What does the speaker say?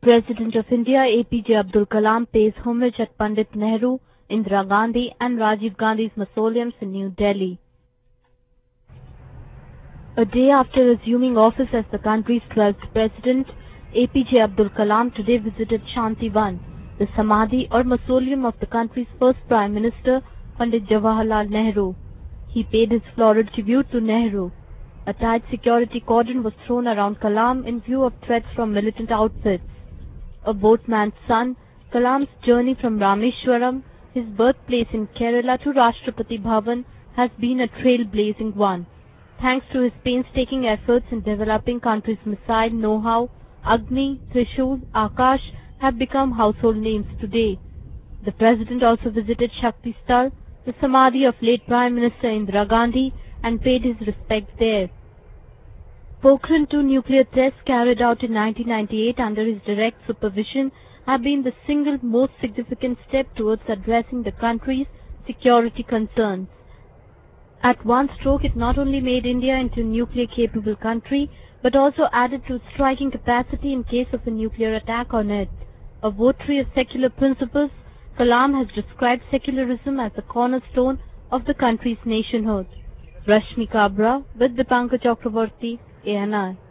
President of India APJ Abdul Kalam pays homage at Pandit Nehru, Indira Gandhi and Rajiv Gandhi's mausoleums in New Delhi. A day after assuming office as the country's 12th president, APJ Abdul Kalam today visited Shantivan, the Samadhi or mausoleum of the country's first Prime Minister, Pandit Jawaharlal Nehru. He paid his floral tribute to Nehru. A tight security cordon was thrown around Kalam in view of threats from militant outfits. A boatman's son, Kalam's journey from Rameswaram, his birthplace in Kerala, to Rashtrapati Bhavan has been a trailblazing one. Thanks to his painstaking efforts in developing country's missile know-how, Agni, Trishul, Akash have become household names today. The President also visited Shakti Sthal, the Samadhi of late Prime Minister Indira Gandhi, and paid his respects there. Pokhran 2 nuclear tests carried out in 1998 under his direct supervision have been the single most significant step towards addressing the country's security concerns. At one stroke, it not only made India into a nuclear-capable country, but also added to its striking capacity in case of a nuclear attack on it. A votary of secular principles, Kalam has described secularism as the cornerstone of the country's nationhood. Rashmi Kabra with Dipankar Chakravarti, ANI.